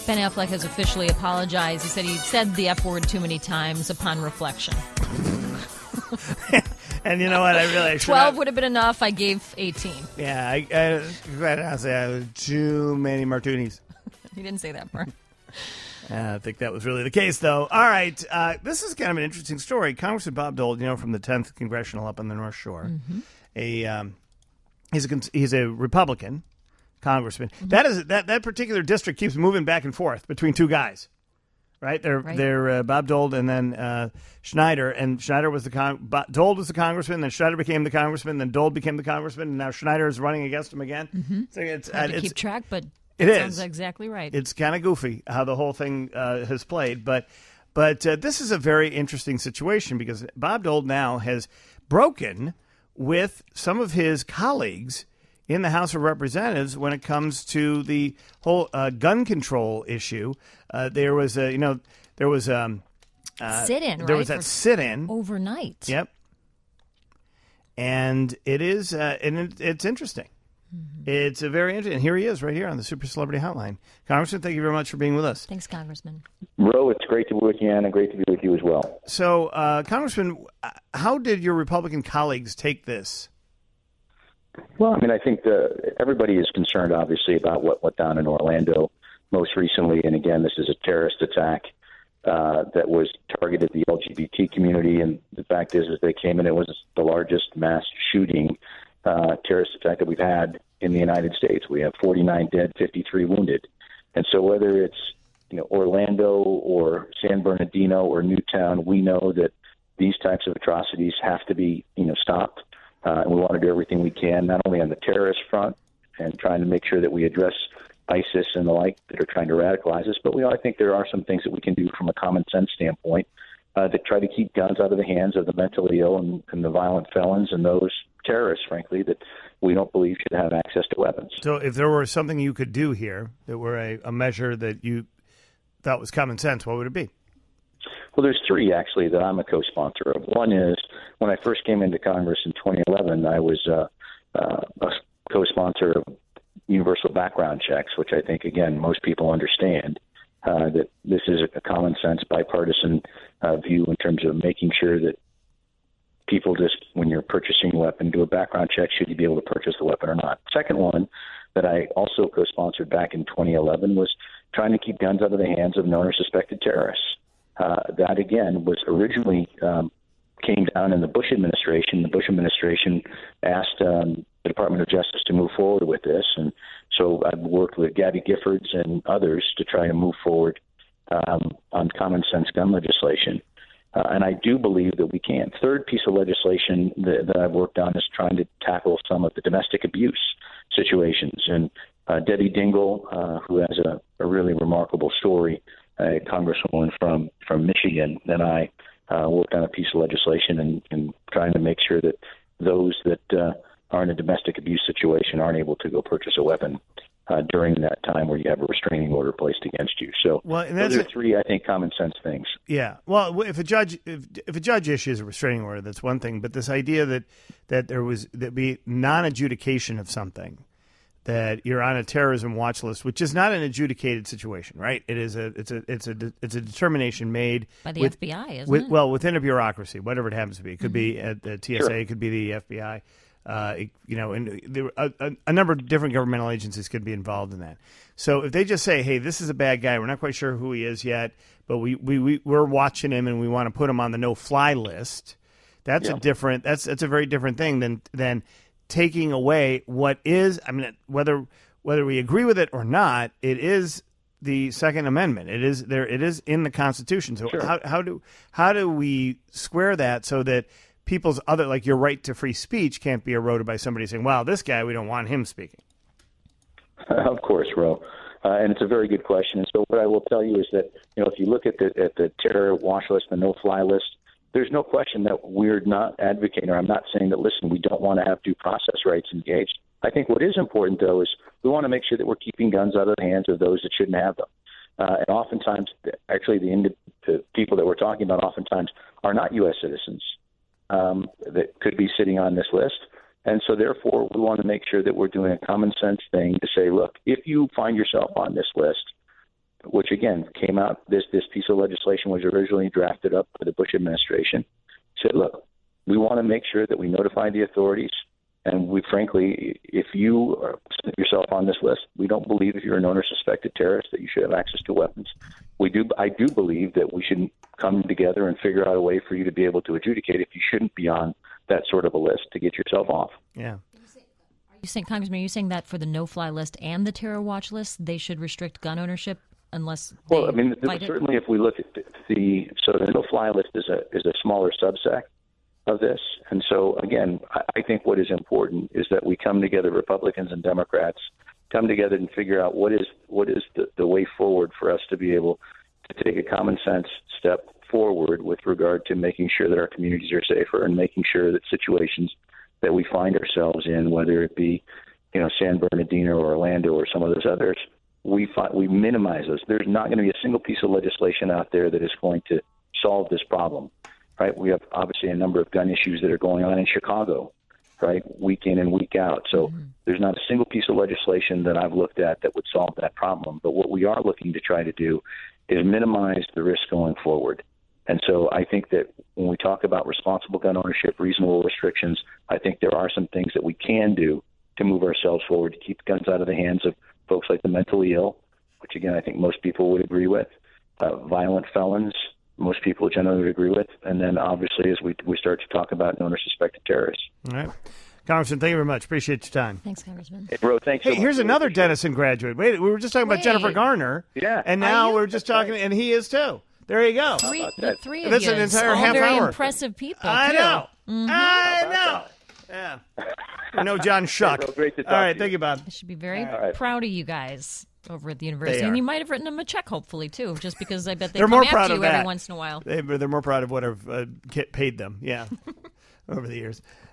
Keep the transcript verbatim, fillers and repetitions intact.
Ben Affleck has officially apologized. He said he said the F word too many times upon reflection. And you know what? I really twelve have, would have been enough. I gave eighteen. Yeah, I, I, quite honestly, I was too many martinis. He didn't say that part. Uh, I think that was really the case, though. All right, uh, this is kind of an interesting story. Congressman Bob Dole, you know, from the tenth Congressional up on the North Shore, mm-hmm. a um, he's a he's a Republican congressman. Mm-hmm. That is that that particular district keeps moving back and forth between two guys. Right, they're right. they're uh, Bob Dole and then uh, Schneider, and Schneider was the con- Bo- Dole was the congressman, then Schneider became the congressman, then Dole became the congressman, and now Schneider is running against him again. Mm-hmm. So it's hard uh, to it's, keep track, but it that sounds is exactly right. It's kind of goofy how the whole thing uh, has played, but but uh, this is a very interesting situation because Bob Dole now has broken with some of his colleagues in the House of Representatives when it comes to the whole uh, gun control issue. Uh, there was a you know. There was um, uh, sit-in, right? There was that sit-in overnight. Yep, and it is, uh, and it, it's interesting. Mm-hmm. It's a very interesting. And here he is, right here on the Super Celebrity Hotline. Congressman, thank you very much for being with us. Thanks, Congressman. Ro, it's great to be with you, Ann, and great to be with you as well. So, uh, Congressman, how did your Republican colleagues take this? Well, I mean, I think the, everybody is concerned, obviously, about what went down in Orlando most recently. And again, this is a terrorist attack. Uh, that was targeted the L G B T community, and the fact is, is they came in. It was the largest mass shooting uh, terrorist attack that we've had in the United States. We have forty-nine dead, fifty-three wounded, and so whether it's you know Orlando or San Bernardino or Newtown, we know that these types of atrocities have to be you know stopped, uh, and we want to do everything we can, not only on the terrorist front and trying to make sure that we address ISIS and the like that are trying to radicalize us, but we I think there are some things that we can do from a common sense standpoint uh, that try to keep guns out of the hands of the mentally ill and, and the violent felons and those terrorists, frankly, that we don't believe should have access to weapons. So if there were something you could do here that were a, a measure that you thought was common sense, what would it be? Well, there's three, actually, that I'm a co-sponsor of. One is when I first came into Congress in twenty eleven, I was uh, uh, a co-sponsor of universal background checks, which I think, again, most people understand uh, that this is a common sense, bipartisan uh, view in terms of making sure that people just, when you're purchasing a weapon, do a background check, should you be able to purchase the weapon or not. Second one that I also co-sponsored back in twenty eleven was trying to keep guns out of the hands of known or suspected terrorists. Uh, that, again, was originally um, came down in the Bush administration. The Bush administration asked um, the Department of Justice to move forward with this. And so I've worked with Gabby Giffords and others to try to move forward um, on common sense gun legislation. Uh, and I do believe that we can. Third piece of legislation that, that I've worked on is trying to tackle some of the domestic abuse situations. And uh, Debbie Dingell, uh, who has a, a really remarkable story, a congresswoman from, from Michigan, and I uh, worked on a piece of legislation and, and trying to make sure that those that uh, are in a domestic abuse situation aren't able to go purchase a weapon uh, during that time where you have a restraining order placed against you. So well, and that's those are three, I think, common sense things. Yeah. Well, if a judge if, if a judge issues a restraining order, that's one thing. But this idea that that there was that be non-adjudication of something, that you're on a terrorism watch list, which is not an adjudicated situation, right? It is a it's a it's a it's a determination made by the with, F B I, isn't with, it? Well, within a bureaucracy, whatever it happens to be. It could mm-hmm. be at the T S A, Sure. it could be the F B I. Uh, it, you know, and there a, a, a number of different governmental agencies could be involved in that. So if they just say, "Hey, this is a bad guy. We're not quite sure who he is yet, but we we, we we're watching him and we want to put him on the no-fly list," that's Yeah. a different. That's that's a very different thing than than taking away what is. I mean, whether whether we agree with it or not, it is the Second Amendment. It is there. It is in the Constitution. So Sure. how how do how do we square that so that people's other, like your right to free speech, can't be eroded by somebody saying, "Wow, this guy, we don't want him speaking"? Of course, Ro. Uh, and it's a very good question. And so what I will tell you is that, you know, if you look at the at the terror watch list, the no-fly list, there's no question that we're not advocating, or I'm not saying that, listen, we don't want to have due process rights engaged. I think what is important, though, is we want to make sure that we're keeping guns out of the hands of those that shouldn't have them. Uh, and oftentimes, actually, the, ind- the people that we're talking about oftentimes are not U S citizens um, that could be sitting on this list. And so, therefore, we want to make sure that we're doing a common sense thing to say, look, if you find yourself on this list, which again came out, this, this piece of legislation was originally drafted up by the Bush administration, said, look, we want to make sure that we notify the authorities. And we, frankly, if you are put yourself on this list, we don't believe if you're a known or suspected terrorist that you should have access to weapons. We do. I do believe that we should come together and figure out a way for you to be able to adjudicate if you shouldn't be on that sort of a list to get yourself off. Yeah. Are you saying, Congressman, are you saying that for the no-fly list and the terror watch list, they should restrict gun ownership unless they Well, I mean, fight certainly it? if we look at the, so the no-fly list is a is a smaller subset of this. And so, again, I think what is important is that we come together, Republicans and Democrats, come together and figure out what is what is the, the way forward for us to be able to take a common sense step forward with regard to making sure that our communities are safer and making sure that situations that we find ourselves in, whether it be, you know, San Bernardino or Orlando or some of those others, we find, we minimize those. There's not going to be a single piece of legislation out there that is going to solve this problem. Right, we have obviously a number of gun issues that are going on in Chicago, right, week in and week out. So mm-hmm. there's not a single piece of legislation that I've looked at that would solve that problem. But what we are looking to try to do is minimize the risk going forward. And so I think that when we talk about responsible gun ownership, reasonable restrictions, I think there are some things that we can do to move ourselves forward to keep guns out of the hands of folks like the mentally ill, which, again, I think most people would agree with, uh, violent felons, most people generally would agree with, and then obviously as we we start to talk about known or suspected terrorists. All right. Congressman, thank you very much. Appreciate your time. Thanks, Congressman. Hey, bro, thanks Hey, so here's much. another Denison graduate. Wait, we were just talking about Wait. Jennifer Garner. Yeah. And now you? we're just That's talking, right. and he is too. There you go. Three, about the that? three of That's an yous, entire all half very hour. impressive people, I too. know. Mm-hmm. I How know. about Yeah. I know John Shuck. Well, great to talk All right, to thank you. you, Bob. I should be very right. proud of you guys over at the university. They And are. you might have written them a check, hopefully, too, just because I bet they They're come more after proud you of every that. once in a while. They, they're more proud of what I've uh, get paid them, yeah, over the years.